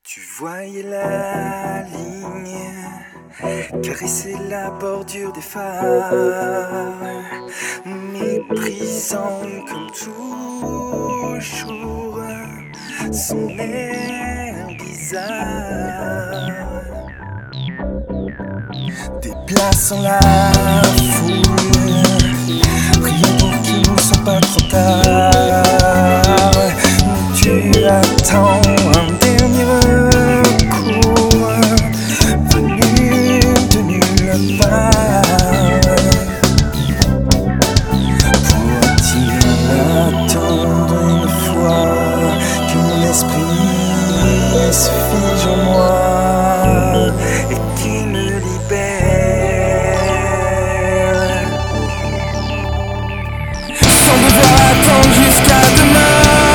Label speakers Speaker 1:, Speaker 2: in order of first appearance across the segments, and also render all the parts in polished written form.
Speaker 1: Tu voyais la ligne caresser la bordure des phares, méprisant comme toujours son air bizarre, déplaçant la foule, prions pour qu'il ne soit pas trop tard. Tu attends un dernier recours venu de nulle part. Pourrait-il attendre une fois que mon esprit se fige en moi et qu'il me libère, sans devoir attendre jusqu'à demain?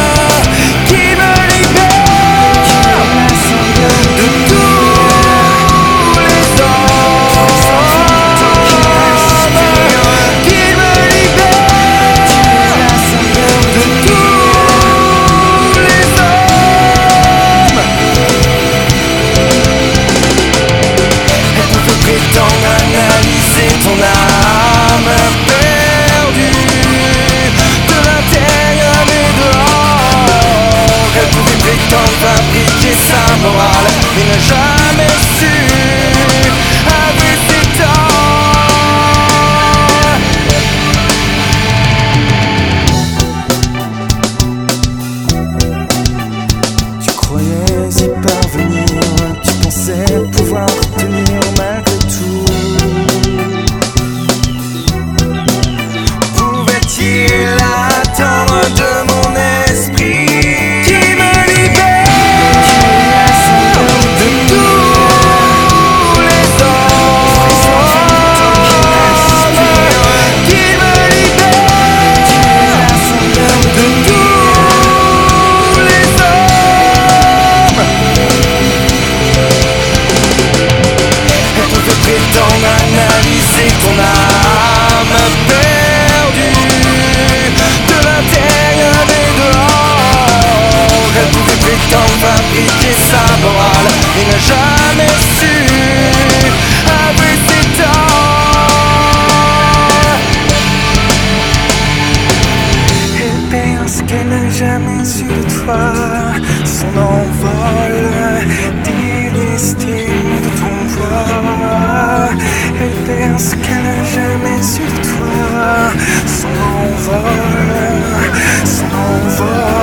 Speaker 1: Analyser ton âme perdue de l'intérieur et dehors. Elle pouvait prétendre fabriquer sa morale, mais n'a jamais su avouer ses torts. Tu croyais y parvenir, tu pensais pouvoir tenir malgré tout. Pouvait-il attendre de mon esprit qui me libère de tous les hommes, qui me libère de tous les hommes? Elle pouvait prétendre analyser ton âme perdue de l'intérieur et dehors. Elle pouvait prétendre fabriquer sa morale, mais n'a jamais su avouer ses torts. Elle pense qu'elle n'a jamais su de toi, son envol délesté de ton poids. Elle pense qu'elle n'a jamais su de toi, son envol, son envol.